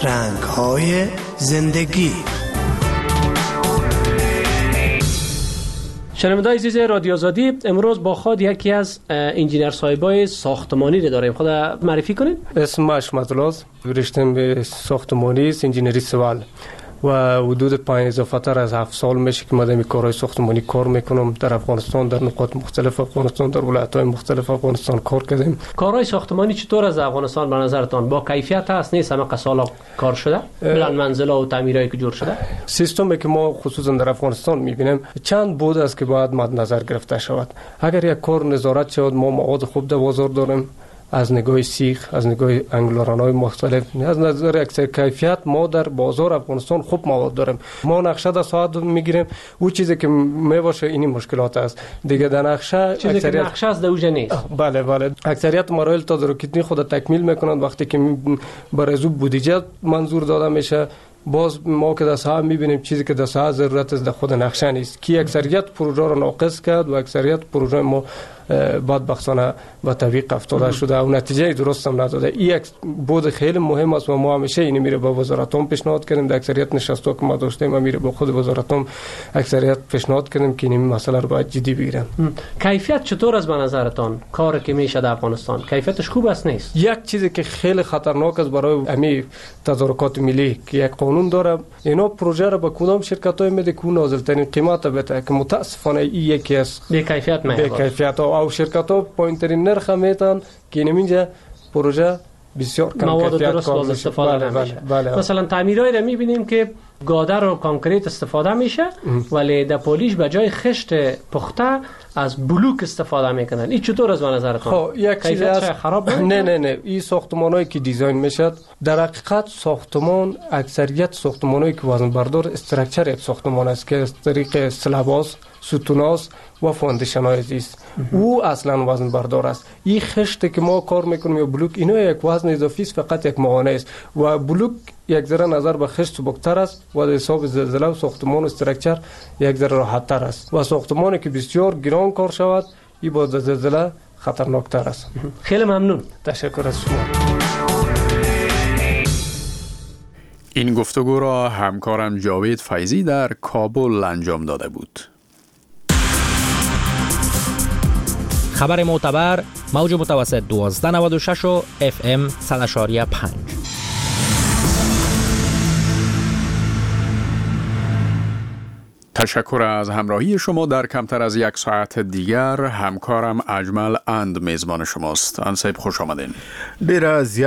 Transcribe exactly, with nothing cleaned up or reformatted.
رنگ‌های زندگی. شنونده‌های عزیز رادیو آزادی، امروز با خود یکی از انجینیر صاحبای ساختمانی رو داریم. خود معرفی کنید. اسمم اشمت الله است. رشته‌ام به ساختمانی است، انجینری سیول و حدود پنج اضافه تر از هفت سال میشه که من کارهای ساختمانی کار میکنم. در افغانستان، در نقاط مختلف افغانستان، در ولایت‌های مختلف افغانستان کار کردیم. کارهای ساختمانی چطور از افغانستان به نظرتان با کیفیت هست؟ نیست همه سالا کار شده؟ بلند منزل‌ها و تعمیرایی که جور شده؟ سیستمی که ما خصوصا در افغانستان میبینیم چند بود است که باید مد نظر گرفته شود. اگر یک کار نظارت شود، ما مواد خوب در بازار داریم، از نگاه سیخ، از نگاه انگلاران‌های مختلف، از نظر اکثر کیفیت ما در بازار افغانستان خوب مواد داریم. ما نقشه در ساعت میگیریم، او چیزی که میباشه اینی مشکلات است دیگه. در نقشه چیزی اکثریت... که نقشه از دوجه نیست. بله بله، اکثریت مراحل تدارکاتی خود تکمیل میکنند. وقتی که برای زو بودجه منظور داده میشه، باز ما که در ساعت میبینیم چیزی که در ساعت ضرورت است در خود نقشه نیست، که اکثریت پروژه را ناقص کرد و اکثریت پروژه ما بدبختانه به تعویق افتاده شده و نتیجه درست هم نداده. این یک بود خیلی مهم است و ما همیشه اینو میره با وزارتون پیشنهاد کردیم. در اکثریت نشست‌ها که ما داشتیم ما میره با خود وزارتون اکثریت پیشنهاد کردیم که این مسئله رو باید جدی بگیرن. کیفیت چطور است به نظرتان؟ کاری که میشه در افغانستان کیفیتش خوب است نیست؟ یک چیزی که خیلی خطرناک است برای امی تدارکات ملی که یک قانون داره، اینا پروژه رو به کدام شرکت‌های میده که نازل‌ترین قیمت بده، که متاسفانه این یکی از بی کیفیت میاد. بی کیفیت او شرکت‌ها پایین‌ترین نرخ میتن که اینجا پروژه بسیار کم مواد کیفیت درست باز استفاده بله نمیشه. بله بله. مثلا تعمیرایی رو میبینیم که گادر و کانکریت استفاده میشه ولی در پولیش به جای خشت پخته از بلوک استفاده میکنن. این چطور از نظرتون؟ خب یک چیز خراب نه نه نه این ساختمانایی که دیزاین میشد، در حقیقت ساختمان اکثریت ساختمانایی که وزن بردار استراکچر یک ساختمان است که از طریق اسلاباس، ستوناس و فاندیشن‌های است. او اصلا وزن بردار است. این خشت که ما کار میکنیم یا بلوک، اینا یک وزن اضافی است، فقط یک موانع است و بلوک یک ذره نظر به خشت سبکتر است و در حساب زلزله و ساختمان استراکچر یک ذره راحت تر است و ساختمانی که بسیار گران کار شود این با زلزله خطرناک تر است. خیلی ممنون. تشکر از شما. این گفتگو را همکارم جاوید فیضی در کابل انجام داده بود. خبر معتبر، موج متوسط دوازده نود و شش و اف ام صد و شش و پنج. تشکر از همراهی شما. در کمتر از یک ساعت دیگر همکارم اجمل اند میزبان شماست. انصیب خوش آمدین. دیر از